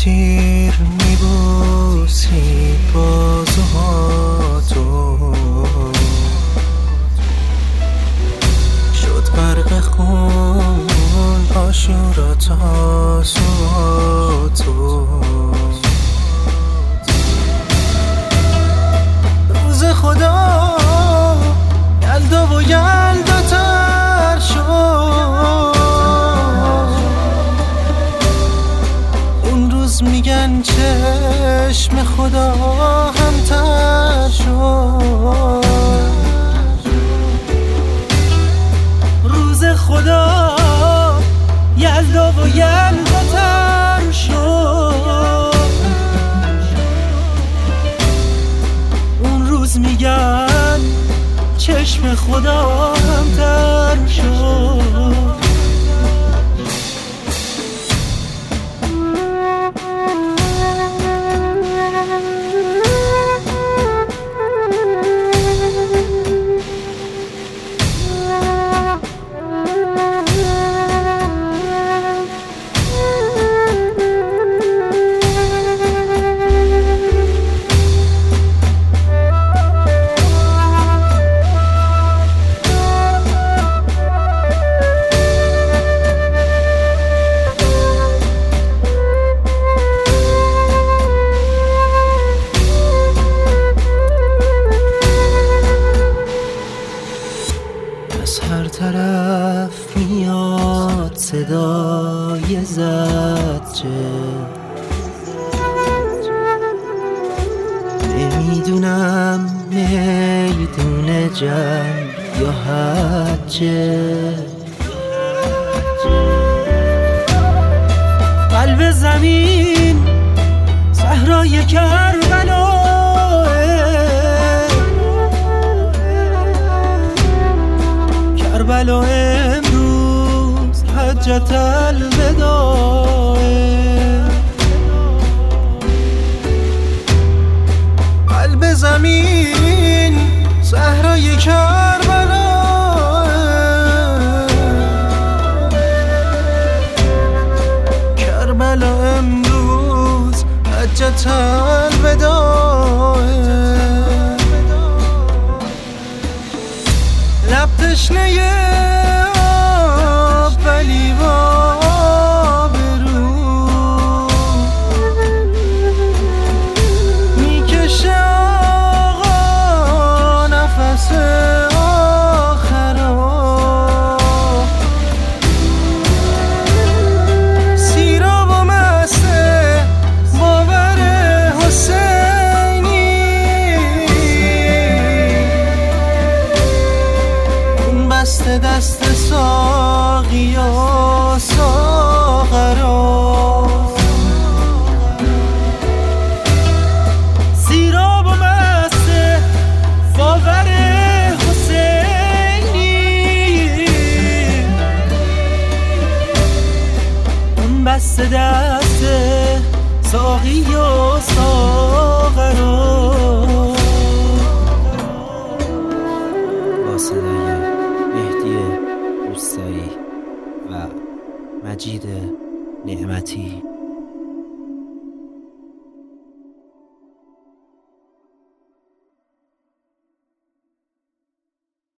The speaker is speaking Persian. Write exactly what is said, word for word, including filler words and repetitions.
شیر میبوسی بازوهاتو، شد غرق خون آشورا تاسوهاتو. روز خدا یلدا و یلدا تر شد، اون روز میگن چشم خدا هم تر شد. روز خدا یلدا و یلدا تر شد، اون روز میگن چشم خدا هم تر شد. از هر طرف میاد صدای زجه، نمیدونم میدون جنگ یا حجه. قلب زمین صحرای کربلا، کربلا امروز حجت الوداع. قلب زمین صحرای کربلا، کربلا امروز حجت الوداع. لب تشنه آب ولی با آبرو، میکشه آقا نفس آخرا. سیراب و مسته باور حسینی، بسته دست ساقی و ساغرا. سیراب و مسته باور حسینی، اون بسته دست ساقی و ساغرا. با صدای مهدی روستایی و مجید نعمتی.